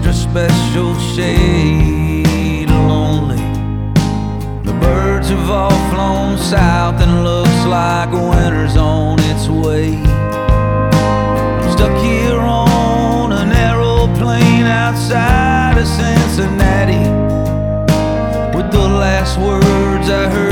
extra special shade of lonely. The birds have all flown south and looks like winter's on its way. I'm stuck here on an aeroplane outside of Cincinnati, with the last words I heard